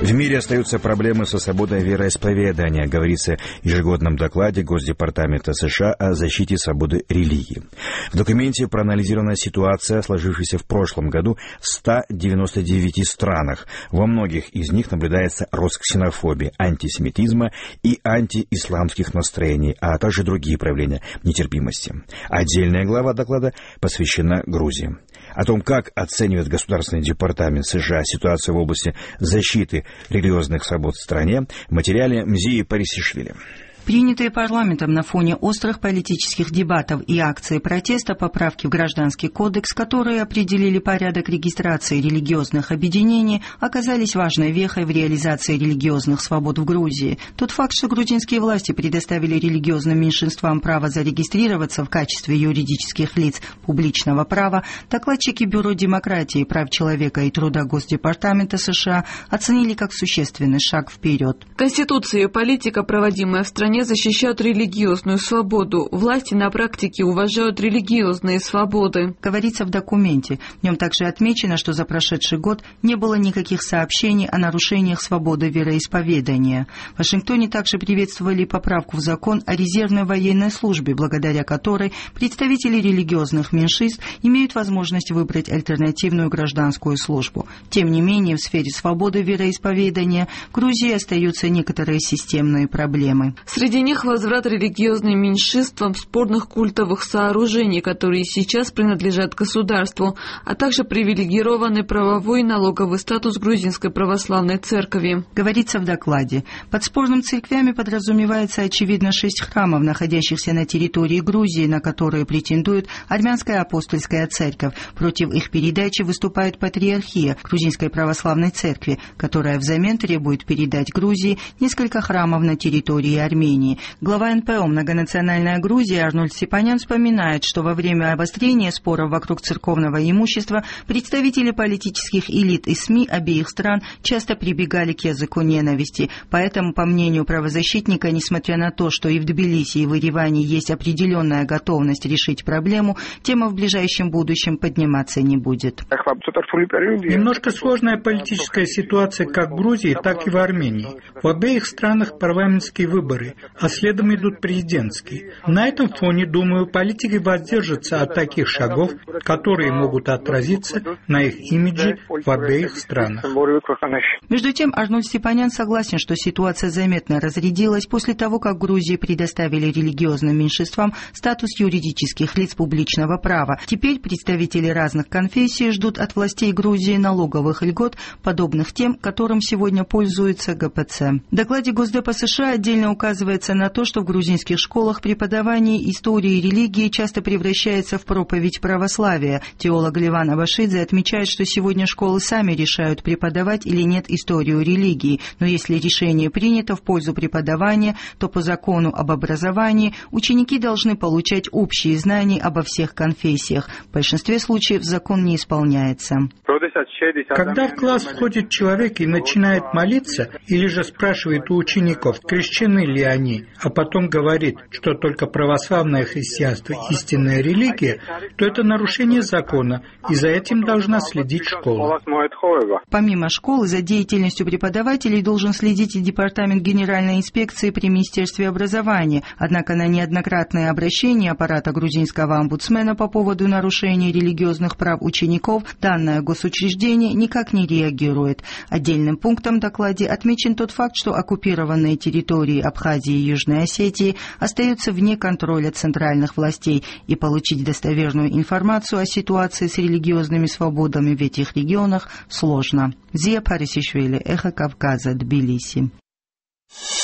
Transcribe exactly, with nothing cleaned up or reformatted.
В мире остаются проблемы со свободой вероисповедания, говорится в ежегодном докладе Госдепартамента США о защите свободы религии. В документе проанализирована ситуация, сложившаяся в прошлом году в ста девяноста девяти странах. Во многих из них наблюдается рост ксенофобии, антисемитизма и антиисламских настроений, а также другие проявления нетерпимости. Отдельная глава доклада посвящена Грузии. О том, как оценивает Государственный департамент США ситуацию в области защиты религиозных свобод в стране, в материале Мзии Парисишвили. Принятые парламентом на фоне острых политических дебатов и акций протеста поправки в Гражданский кодекс, которые определили порядок регистрации религиозных объединений, оказались важной вехой в реализации религиозных свобод в Грузии. Тот факт, что грузинские власти предоставили религиозным меньшинствам право зарегистрироваться в качестве юридических лиц публичного права, докладчики Бюро демократии, прав человека и труда Госдепартамента США оценили как существенный шаг вперед. Конституция и политика, проводимая в стране, защищают религиозную свободу. Власти на практике уважают религиозные свободы. Говорится в документе. В нем также отмечено, что за прошедший год не было никаких сообщений о нарушениях свободы вероисповедания. В Вашингтоне также приветствовали поправку в закон о резервной военной службе, благодаря которой представители религиозных меньшинств имеют возможность выбрать альтернативную гражданскую службу. Тем не менее, в сфере свободы вероисповедания в Грузии остаются некоторые системные проблемы. Среди них возврат религиозным меньшинствам спорных культовых сооружений, которые сейчас принадлежат государству, а также привилегированный правовой и налоговый статус Грузинской православной церкви. Говорится в докладе. Под спорными церквями подразумевается, очевидно, шесть храмов, находящихся на территории Грузии, на которые претендует Армянская апостольская церковь. Против их передачи выступает патриархия Грузинской православной церкви, которая взамен требует передать Грузии несколько храмов на территории Армении. Глава эн пэ о «Многонациональная Грузия» Арнольд Степанян вспоминает, что во время обострения споров вокруг церковного имущества представители политических элит и СМИ обеих стран часто прибегали к языку ненависти. Поэтому, по мнению правозащитника, несмотря на то, что и в Тбилиси, и в Ереване есть определенная готовность решить проблему, тема в ближайшем будущем подниматься не будет. Немножко сложная политическая ситуация как в Грузии, так и в Армении. В обеих странах парламентские выборы, а следом идут президентские. На этом фоне, думаю, политики воздержатся от таких шагов, которые могут отразиться на их имидже в обеих странах. Между тем, Арнольд Степанян согласен, что ситуация заметно разрядилась после того, как в Грузии предоставили религиозным меньшинствам статус юридических лиц публичного права. Теперь представители разных конфессий ждут от властей Грузии налоговых льгот, подобных тем, которым сегодня пользуется гэ пэ цэ. В докладе Госдепа США отдельно указывается на то, что в грузинских школах преподавание истории и религии часто превращается в проповедь православия. Теолог Леван Абашидзе отмечает, что сегодня школы сами решают, преподавать или нет историю религии, но если решение принято в пользу преподавания, то по закону об образовании ученики должны получать общие знания обо всех конфессиях. В большинстве случаев закон не исполняется. Когда в класс входит человек и начинает молиться, или же спрашивает у учеников, крещены ли они, а потом говорит, что только православное христианство истинная религия, то это нарушение закона, и за этим должна следить школа. Помимо школы, за деятельностью преподавателей должен следить и Департамент Генеральной инспекции при Министерстве образования. Однако на неоднократные обращения аппарата грузинского омбудсмена по поводу нарушения религиозных прав учеников данное госучреждение никак не реагирует. Отдельным пунктом в докладе отмечен тот факт, что оккупированные территории Абхазии и Южной Осетии остаются вне контроля центральных властей, и получить достоверную информацию о ситуации с религиозными свободами в этих регионах сложно. Мзия Парисишвили, Эхо Кавказа, Тбилиси.